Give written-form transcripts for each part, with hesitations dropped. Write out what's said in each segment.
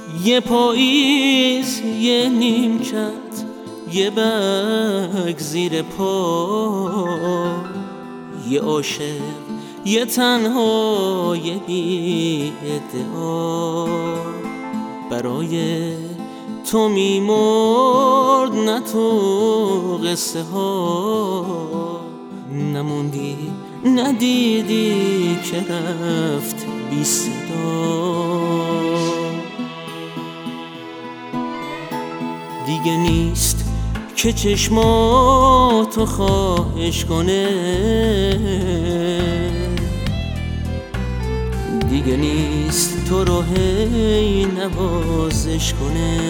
یه پاییز، یه نیمکت، یه برگ زیر پا، یه عاشق، یه تنها، یه بی ادعا. برای تو میمرد نه تو قصه ها، نموندی ندیدی که رفت بی صدا. دیگه نیست که چشماتو خواهش کنه، دیگه نیست تو رو هی نوازش کنه.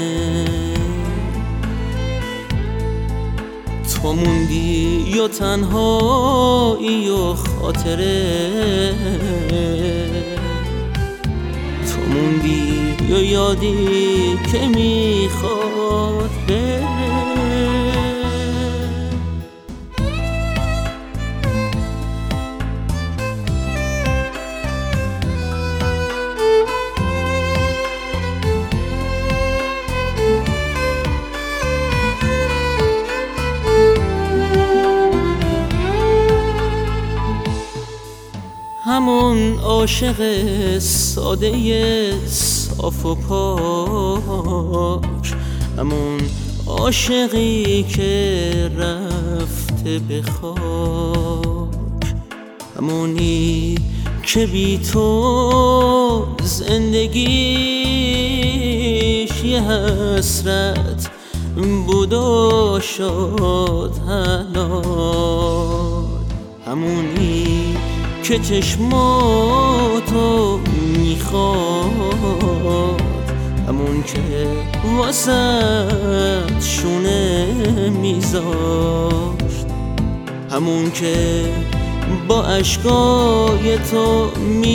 تو موندی یا تنهایی و خاطره، تو موندی یا یادی که میخواد بره. همون عاشق ساده صاف و پاک، همون عاشقی که رفته به خاک، همونی که بی تو زندگیش یه حسرت بود و شد حلال، همونی که چشماتو میخواد، همون که واسه شونه میذاشت، همون که با اشکای تو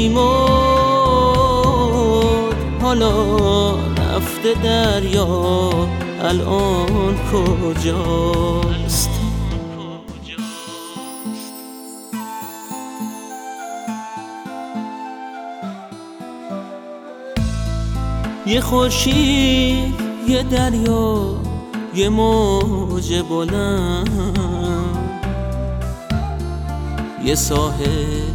میمرد. حالا رفته دریا، الان کجاست؟ یه خورشید، یه دریا، یه موج بلند، یه ساحل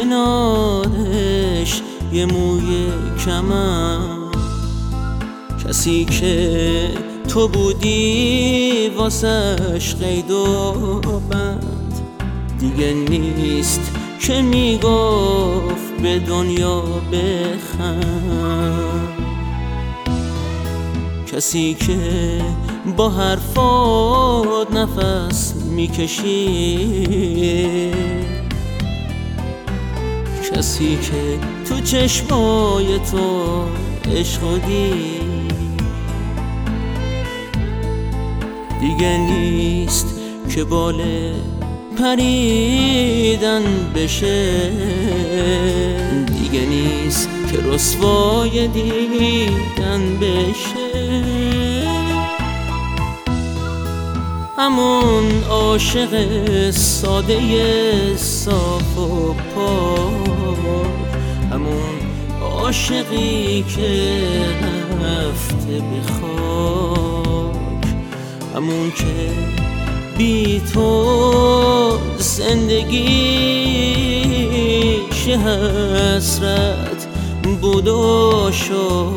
کنارش یه موی کمن. کسی که تو بودی واسش قید و بند، دیگه نیست که میگفت به دنیا بخند. کسی که با حرفات نفس میکشی، کسی که تو چشمای تو عشق دید، دیگه نیست که بال پریدن بشه، دیگه نیست که رسوای دیدن بشه. همون عاشق ساده صاف و پاک، همون عاشقی که رفته به خاک، همون که بی تو زندگیش حسرت بود و شد